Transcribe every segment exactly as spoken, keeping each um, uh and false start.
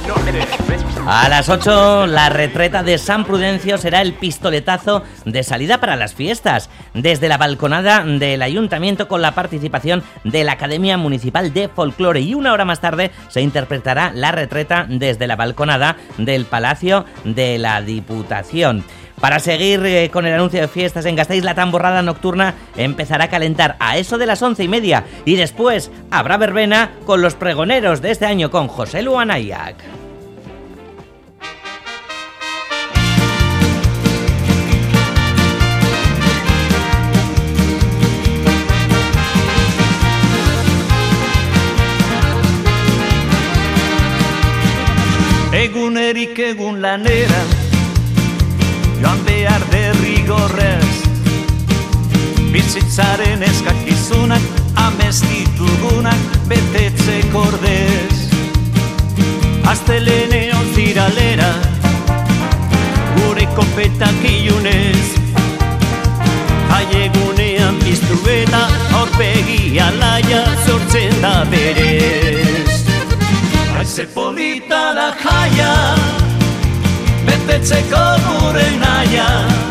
A las ocho, la retreta de San Prudencio será el pistoletazo de salida para las fiestas, desde la balconada del Ayuntamiento con la participación de la Academia Municipal de Folclore, y una hora más tarde se interpretará la retreta desde la balconada del Palacio de la Diputación. Para seguir eh, con el anuncio de fiestas en Gasteiz, la tamborrada nocturna empezará a calentar a eso de las once y media, y después habrá verbena con los pregoneros de este año con Joselu Anaiak. Egunerik egun lanera joan behar derrigorrez, bizitzaren eskakizunak amestitugunak betetzeko ordez. Astelene onziralera gure kopetak ilunez, jaiegunean piztu eta aurpegi alaia sortzen da berez. Haize polita da jaia, betetzeko gure naia,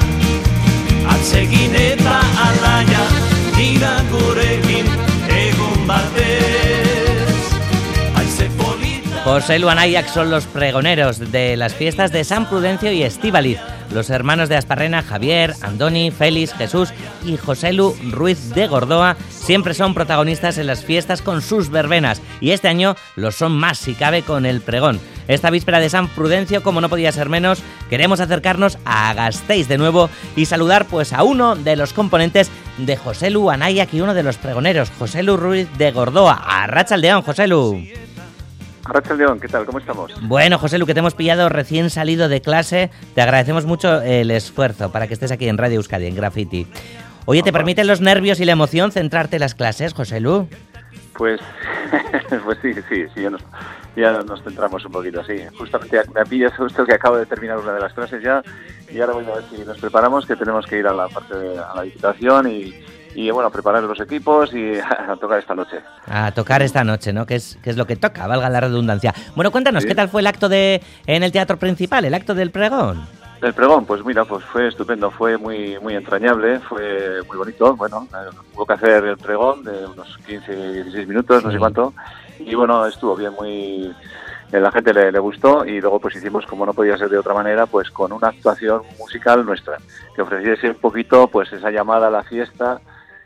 atsegin eta alaia, dira gurekin egun batez. Haize polita... Joselu Anaiak son los pregoneros de las fiestas de San Prudencio y Estíbaliz. Los hermanos de Asparrena, Javier, Andoni, Félix, Jesús y Joselu Ruiz de Gordoa siempre son protagonistas en las fiestas con sus verbenas, y este año lo son más si cabe con el pregón. Esta víspera de San Prudencio, como no podía ser menos, queremos acercarnos a Gasteiz de nuevo y saludar pues a uno de los componentes de Joselu Anaiak y uno de los pregoneros, Joselu Ruiz de Gordoa. Arratsaldeon, Joselu. Arratsaldeon, ¿qué tal? ¿Cómo estamos? Bueno, Joselu, que te hemos pillado recién salido de clase, te agradecemos mucho el esfuerzo para que estés aquí en Radio Euskadi, en Graffiti. Oye, ¿te permiten los nervios y la emoción centrarte en las clases, Joselu? Pues, pues sí, sí, sí, ya nos, ya nos centramos un poquito, sí. Justamente me pillas justo que acabo de terminar una de las clases ya, y ahora voy a ver si nos preparamos, que tenemos que ir a la parte de a la Diputación y... Y bueno, preparar los equipos y a tocar esta noche. A tocar esta noche, ¿no? Que es, que es lo que toca, valga la redundancia. Bueno, cuéntanos, ¿sí? ¿Qué tal fue el acto de en el Teatro Principal, el acto del pregón? El pregón, pues mira, pues fue estupendo, fue muy muy entrañable, fue muy bonito. Bueno, hubo que hacer el pregón de unos quince, dieciséis minutos, sí. No sé cuánto. Y bueno, estuvo bien, muy... La gente le, le gustó, y luego pues hicimos, como no podía ser de otra manera, pues con una actuación musical nuestra, que ofreciese un poquito pues esa llamada a la fiesta,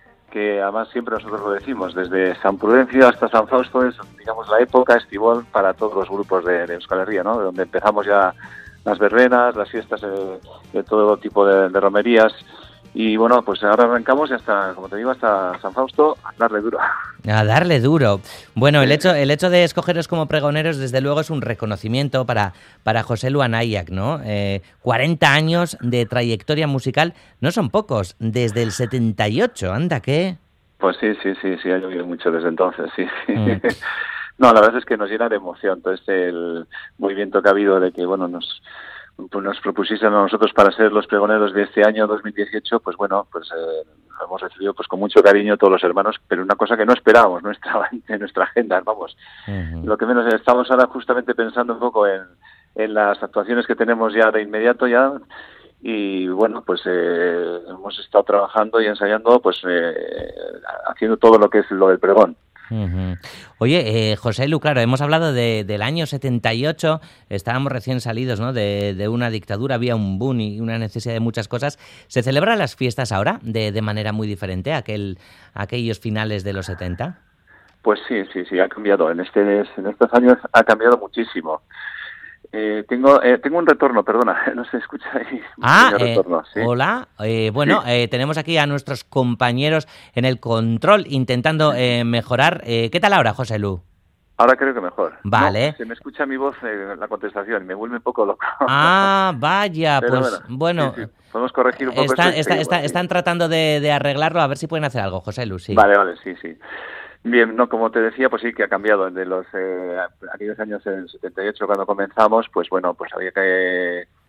que además siempre nosotros lo decimos, desde San Prudencio hasta San Fausto es, digamos, la época estivón para todos los grupos de, de Euskal Herria, ¿no? Donde empezamos ya las verbenas, las fiestas de, de todo tipo de, de romerías, y bueno, pues ahora arrancamos y hasta, como te digo, hasta San Fausto, a darle duro. A darle duro. Bueno, el hecho el hecho de escogeros como pregoneros, desde luego, es un reconocimiento para, para Joselu Anaiak, ¿no? Eh, cuarenta años de trayectoria musical, no son pocos, desde el setenta y ocho, anda, ¿qué? Pues sí, sí, sí, sí, ha llovido mucho desde entonces, sí. Mm. No, la verdad es que nos llena de emoción todo este el movimiento que ha habido de que, bueno, nos... pues nos propusiesen a nosotros para ser los pregoneros de este año dos mil dieciocho, pues bueno, pues eh, lo hemos recibido pues con mucho cariño todos los hermanos, pero una cosa que no esperábamos, no estaba en nuestra agenda, vamos. Uh-huh. Lo que menos estamos ahora justamente pensando un poco en, en las actuaciones que tenemos ya de inmediato ya, y bueno, pues eh, hemos estado trabajando y ensayando, pues eh, haciendo todo lo que es lo del pregón. Uh-huh. Oye, eh, Joselu, claro, hemos hablado de, del año setenta y ocho, estábamos recién salidos, ¿no? de, de una dictadura, había un boom y una necesidad de muchas cosas. ¿Se celebran las fiestas ahora de, de manera muy diferente a aquel, a aquellos finales de los setenta? Pues sí, sí, sí, ha cambiado. En, este, en estos años ha cambiado muchísimo. Eh, tengo eh, tengo un retorno, perdona, no se escucha ahí. Ah, eh, retorno, ¿sí? Hola, eh, bueno, sí. eh, tenemos aquí a nuestros compañeros en el control intentando eh, mejorar. Eh, ¿Qué tal ahora, Joselu? Ahora creo que mejor. Vale. No, se me escucha mi voz en eh, la contestación, me vuelve un poco loco. Ah, vaya, Pero pues bueno. Sí, sí. Podemos corregir un poco están, esto. Está, seguimos, está, sí. Están tratando de, de arreglarlo, a ver si pueden hacer algo, Joselu, sí. Vale, vale, sí, sí. Bien, no, como te decía, pues sí que ha cambiado. De los eh, aquellos años en setenta y ocho cuando comenzamos, pues bueno, pues había que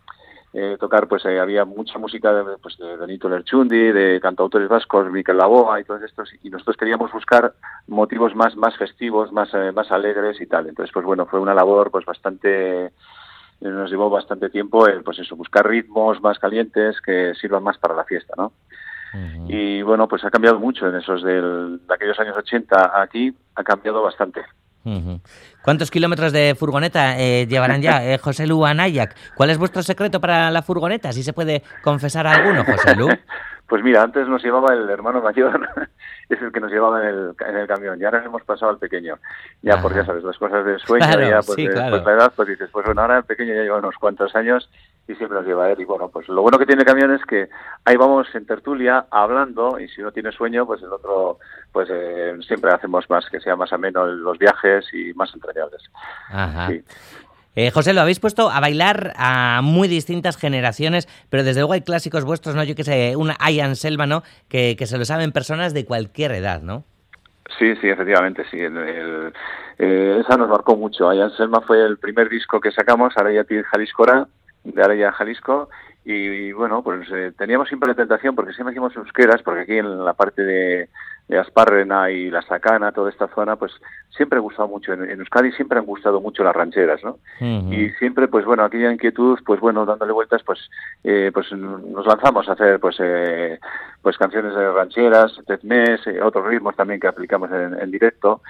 eh, tocar, pues eh, había mucha música de, pues, de Benito Lerchundi, de cantautores vascos, Mikel Laboa y todos estos, y nosotros queríamos buscar motivos más, más festivos, más, eh, más alegres y tal. Entonces, pues bueno, fue una labor pues bastante... nos llevó bastante tiempo el, pues eso, buscar ritmos más calientes que sirvan más para la fiesta, ¿no? Uh-huh. Y bueno, pues ha cambiado mucho en esos del, de aquellos años ochenta aquí, ha cambiado bastante. Uh-huh. ¿Cuántos kilómetros de furgoneta eh, llevarán ya, eh, José Lu Anayac? ¿Cuál es vuestro secreto para la furgoneta? ¿Si se puede confesar alguno, José Lu? Pues mira, antes nos llevaba el hermano mayor, es el que nos llevaba en el, en el camión, y ahora hemos pasado al pequeño. Ya, Ajá. porque ya sabes, las cosas de sueño, claro, ya pues, sí, de, claro. pues la edad, pues dices, pues bueno, ahora el pequeño ya lleva unos cuantos años y siempre nos lleva él. Y bueno, pues lo bueno que tiene el camión es que ahí vamos en tertulia hablando, y si uno tiene sueño, pues el otro, pues eh, siempre hacemos más, que sea más ameno los viajes y más entrañables. Ajá. Sí. Eh, José, lo habéis puesto a bailar a muy distintas generaciones, pero desde luego hay clásicos vuestros, ¿no? Yo que sé, una Ian Selma, ¿no? Que, que se lo saben personas de cualquier edad, ¿no? Sí, sí, efectivamente, sí. El, el, eh, esa nos marcó mucho. Ian Selma fue el primer disco que sacamos, Araya Jaliscora, de Araya Jalisco, y, y bueno, pues eh, teníamos siempre la tentación, porque siempre hicimos euskeras, porque aquí en la parte de, de Aspárrena y La Sacana, toda esta zona, pues siempre ha gustado mucho. En, en Euskadi siempre han gustado mucho las rancheras, ¿no? Uh-huh. Y siempre, pues bueno, aquella inquietud, pues bueno, dándole vueltas, pues eh, pues nos lanzamos a hacer, pues eh, pues canciones de rancheras, tetmés, eh, otros ritmos también que aplicamos en, en directo.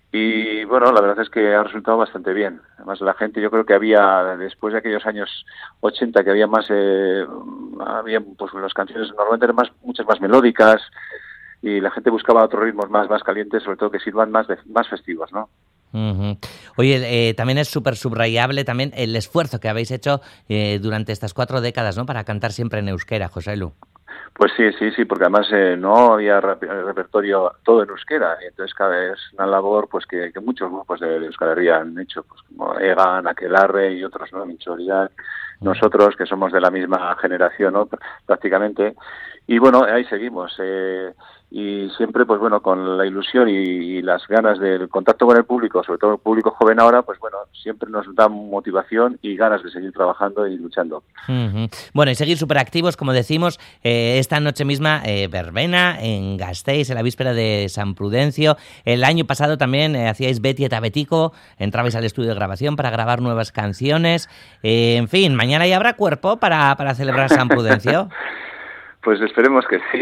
Y bueno, la verdad es que ha resultado bastante bien. Además, la gente, yo creo que había, después de aquellos años ochenta, que había más, eh, había pues las canciones normalmente eran más, muchas más melódicas, y la gente buscaba otros ritmos más, más calientes, sobre todo que sirvan más, de, más festivos, ¿no? Uh-huh. Oye, eh, también es súper subrayable también el esfuerzo que habéis hecho eh, durante estas cuatro décadas, ¿no? Para cantar siempre en euskera, José Lu. Pues sí, sí, sí, porque además eh, no había rap- repertorio todo en euskera, y entonces cada vez es una labor pues que, que muchos grupos de, de Euskal Herria han hecho, pues como Egan, Aquelarre y otros, ¿no? Minchoriak, nosotros que somos de la misma generación, ¿no? Prácticamente, y bueno, ahí seguimos, eh, y siempre pues bueno, con la ilusión y, y las ganas del contacto con el público, sobre todo el público joven ahora, pues bueno, siempre nos da motivación y ganas de seguir trabajando y luchando. Uh-huh. Bueno, y seguir súper activos, como decimos, eh, esta noche misma eh, verbena en Gasteiz, en la víspera de San Prudencio. El año pasado también eh, hacíais Beti eta Betiko, entrabais al estudio de grabación para grabar nuevas canciones. Eh, en fin, mañana ya habrá cuerpo para, para celebrar San Prudencio. Pues esperemos que sí.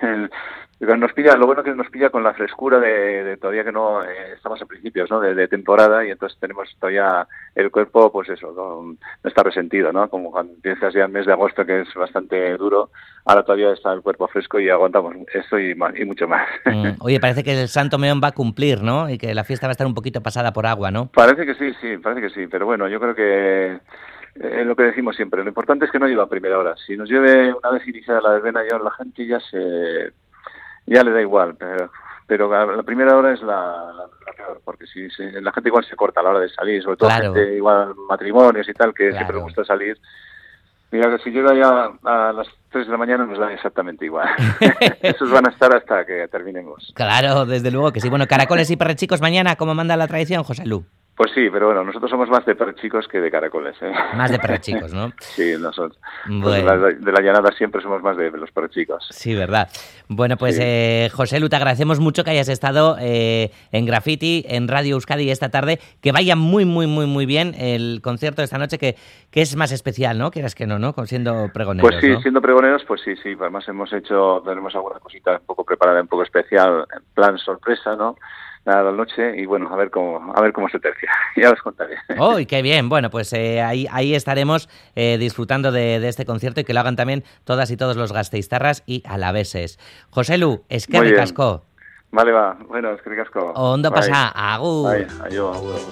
Nos pilla, lo bueno que nos pilla con la frescura de, de todavía que no eh, estamos a principios, ¿no? de, de temporada, y entonces tenemos todavía el cuerpo, pues eso, no, no está resentido, ¿no? Como cuando empiezas ya el mes de agosto, que es bastante duro, ahora todavía está el cuerpo fresco y aguantamos esto y, más, y mucho más. Mm. Oye, parece que el Santo Meón va a cumplir, ¿no? Y que la fiesta va a estar un poquito pasada por agua, ¿no? Parece que sí, sí, parece que sí, pero bueno, yo creo que es lo que decimos siempre, lo importante es que no lleve a primera hora. Si nos lleve una vez iniciada la verbena, ya la gente ya se... ya le da igual, pero, pero la primera hora es la, la, la peor, porque si, si la gente igual se corta a la hora de salir, sobre todo claro. gente igual matrimonios y tal, que claro. siempre le gusta salir. Mira, que si llega ya a las tres de la mañana nos da exactamente igual. Esos van a estar hasta que terminemos. Claro, desde luego que sí. Bueno, caracoles y perrechicos mañana, como manda la tradición, José Lu. Pues sí, pero bueno, nosotros somos más de perrechicos que de caracoles, ¿eh? Más de perrechicos, ¿no? Sí, nosotros. Bueno. Pues de, la, de la llanada siempre somos más de los perrechicos. Sí, verdad. Bueno, pues sí. eh, José Lu, te agradecemos mucho que hayas estado eh, en Graffiti, en Radio Euskadi esta tarde. Que vaya muy, muy, muy, muy bien el concierto de esta noche, que, que es más especial, ¿no? Quieras que no, ¿no? Siendo pregoneros, Pues sí, ¿no? siendo pregoneros, pues sí, sí. Además hemos hecho, tenemos alguna cosita un poco preparada, un poco especial, en plan sorpresa, ¿no? A la noche, y bueno, a ver cómo a ver cómo se tercia. Ya os contaré. ¡Uy, qué bien! Bueno, pues eh, ahí, ahí estaremos eh, disfrutando de, de este concierto, y que lo hagan también todas y todos los gasteiztarras y alaveses. José Lu, eskerrik asko. Vale, va. Bueno, eskerrik asko. Ondo pasa, agur. Bai, aio, agur.